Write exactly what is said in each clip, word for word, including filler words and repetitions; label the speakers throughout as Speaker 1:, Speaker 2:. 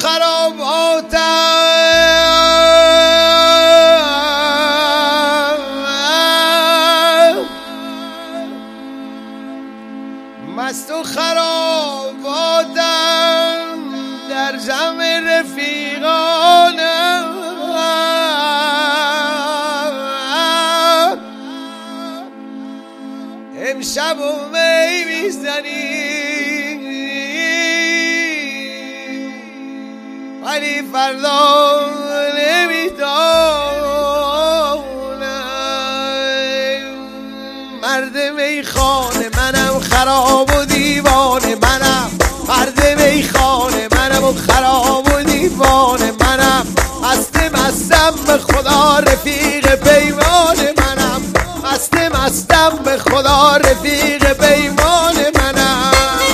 Speaker 1: خراباتم، مست و خراباتم در جمع رفیقانم. امشب و می میزنی ولی فردا نمیدانم. مرد میخانه منم، خراب و دیوانه منم. مرد میخانه منم و خراب و دیوانه منم. مست مستم به خدا رفیق پیمان منم. مست مستم به خدا رفیق پیمان منم.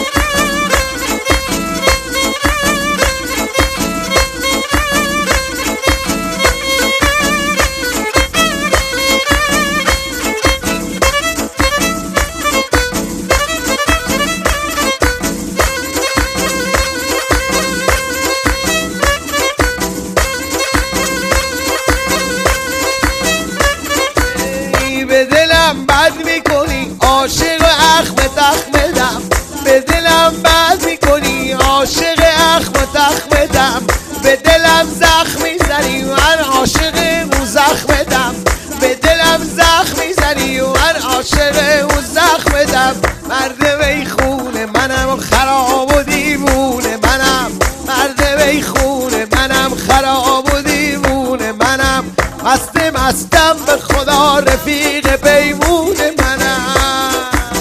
Speaker 1: به دلم بد میکنی عاشق اخم تخمدم. به دلم بد میکنی عاشق اخم تخمدم. به دلم زخم میزنی من عاشق اون زخمدم. به دلم زخم میزنی من عاشق اون زخمدم. مرد میخونه منم، خراب و دیوونه منم. مرد میخونه منم، خراب و دیوونه منم. مست مستم به خدا رفیق پیمون منم.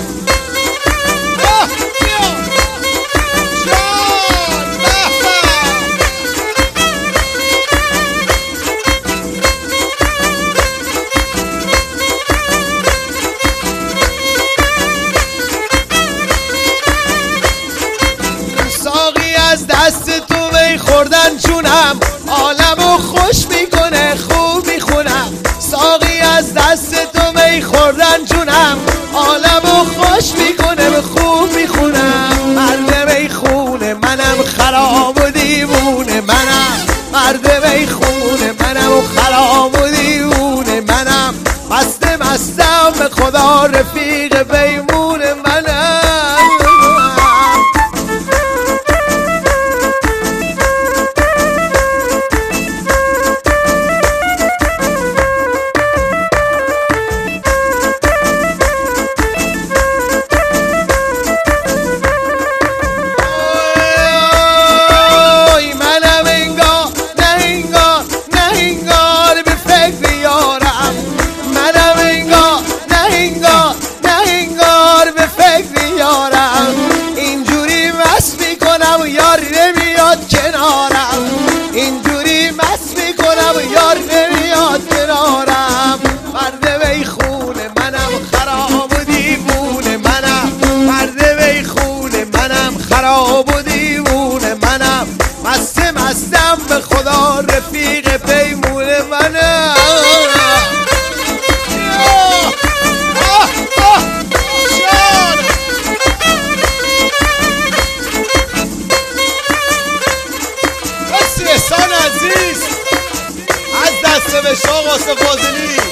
Speaker 1: ساقی از دست تو می خوردن چونم عالمو خوش میکنه، خوب میخونم. ساقی از دست تو می خوردن جونم عالمو خوش میکنه، خوب میخونم. مرد میخونه منم، خراب و دیوونه منم. مرد میخونه منم و خراب و دیوونه منم. مست مستم به خدا رفیق پیمون منم. اینجوری مست میکنم یار نمیاد کنارم. اینجوری مست میکنم یار نمیاد کنارم. مرد میخونه منم، خراب و دیوونه منم. مرد میخونه منم، خراب و دیوونه منم. مست مستم به خدا رفیق پیمون منم. احسان عزیز از دست به شاه واسه فاضلی.